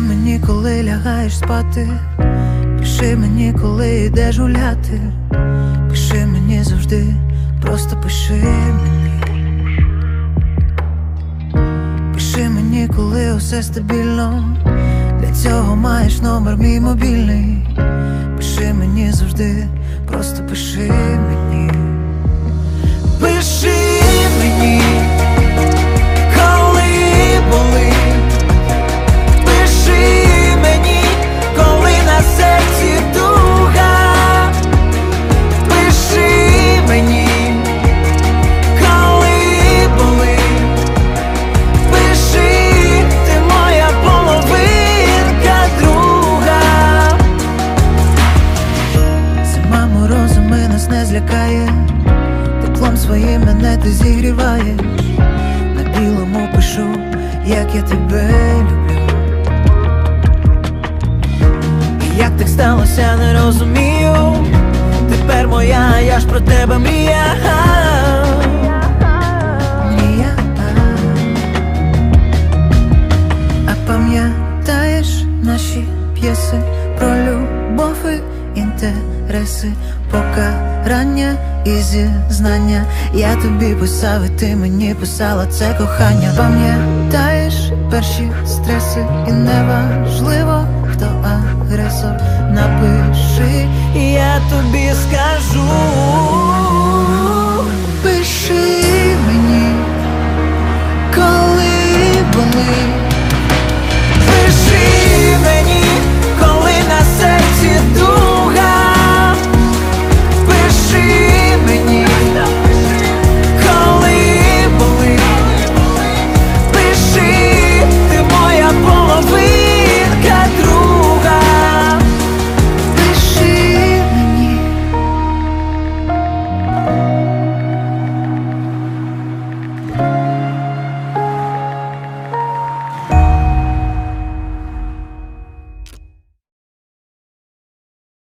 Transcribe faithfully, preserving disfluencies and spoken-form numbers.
мені, коли лягаєш спати, пиши мені, коли йдеш гуляти, пиши мені завжди, просто пиши мені. Пиши мені, коли усе стабільно, для цього маєш номер мій мобільний. Пиши мені завжди, просто пиши мені. Пиши мені, коли болить. Пиши мені, коли на серці туга. Пиши мені, коли болить. Пиши, ти моя половинка друга. Зима морозами нас не злякає, теплом своїм мене ти зігріваєш. На білому пишу, як я тебе люблю. І як так сталося, не розумію. Тепер моя, а я ж про тебе мріяв. Мріяв. А пам'ятаєш наші п'єси про любов і інтереси, покарання і зізнання? Я тобі писав, і ти мені писала це кохання. Пам'ятаєш перші стреси, і неважливо, хто агресор. Напиши, і я тобі скажу.